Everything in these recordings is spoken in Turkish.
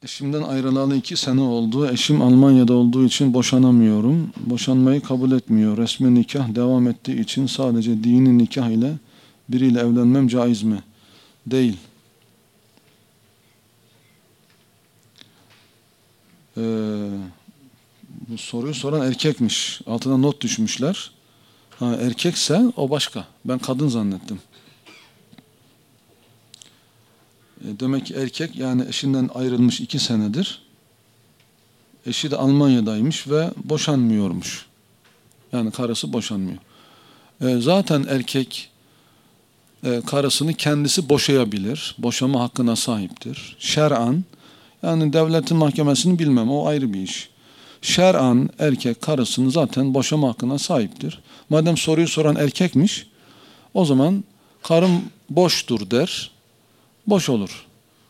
Eşimden ayrılalı 2 sene oldu. Eşim Almanya'da olduğu için boşanamıyorum. Boşanmayı kabul etmiyor. Resmi nikah devam ettiği için sadece dini nikah ile biriyle evlenmem caiz mi? Değil. Bu soruyu soran erkekmiş. Altına not düşmüşler. Ha, erkekse o başka. Ben kadın zannettim. Demek ki erkek, yani eşinden ayrılmış 2 senedir. Eşi de Almanya'daymış ve boşanmıyormuş. Yani karısı boşanmıyor. Zaten erkek karısını kendisi boşayabilir. Boşama hakkına sahiptir. Şer'an, yani devletin mahkemesini bilmem, o ayrı bir iş. Şer'an erkek karısını zaten boşama hakkına sahiptir. Madem soruyu soran erkekmiş, o zaman karım boştur der, boş olur.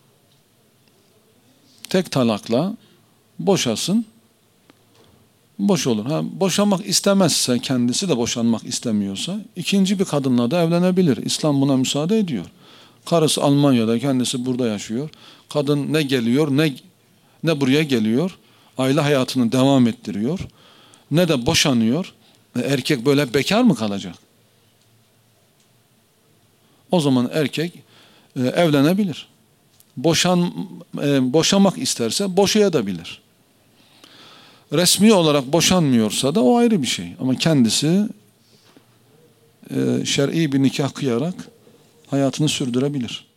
Tek talakla boşasın, boş olur. Ha, boşanmak istemezse, kendisi de boşanmak istemiyorsa, ikinci bir kadınla da evlenebilir. İslam buna müsaade ediyor. Karısı Almanya'da, kendisi burada yaşıyor. Kadın ne geliyor, ne buraya geliyor. Aile hayatını devam ettiriyor. Ne de boşanıyor. Erkek böyle bekar mı kalacak? O zaman erkek evlenebilir. Boşanmak isterse boşayabilir. Resmi olarak boşanmıyorsa da o ayrı bir şey. Ama kendisi şer'i bir nikah kıyarak hayatını sürdürebilir.